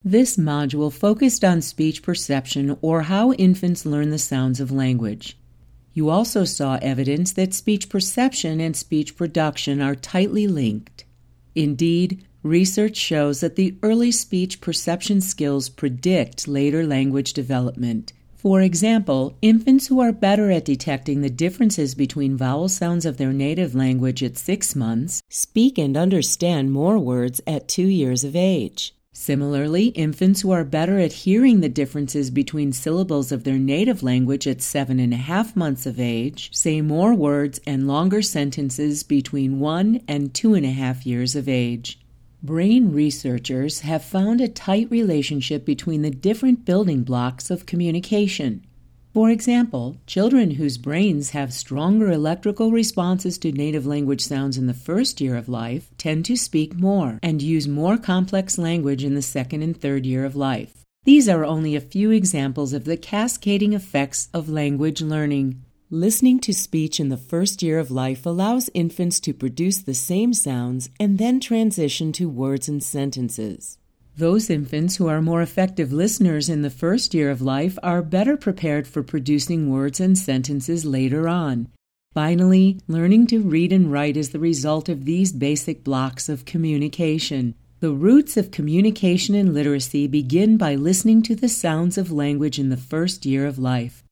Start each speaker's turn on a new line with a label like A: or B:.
A: This module focused on speech perception, or how infants learn the sounds of language. You also saw evidence that speech perception and speech production are tightly linked. Indeed, research shows that the early speech perception skills predict later language development. For example, infants who are better at detecting the differences between vowel sounds of their native language at 6 months speak and understand more words at 2 years of age. Similarly, infants who are better at hearing the differences between syllables of their native language at 7.5 months of age say more words and longer sentences between 1 and 2.5 years of age. Brain researchers have found a tight relationship between the different building blocks of communication. For example, children whose brains have stronger electrical responses to native language sounds in the first year of life tend to speak more and use more complex language in the second and third year of life. These are only a few examples of the cascading effects of language learning. Listening to speech in the first year of life allows infants to produce the same sounds and then transition to words and sentences. Those infants who are more effective listeners in the first year of life are better prepared for producing words and sentences later on. Finally, learning to read and write is the result of these basic blocks of communication. The roots of communication and literacy begin by listening to the sounds of language in the first year of life.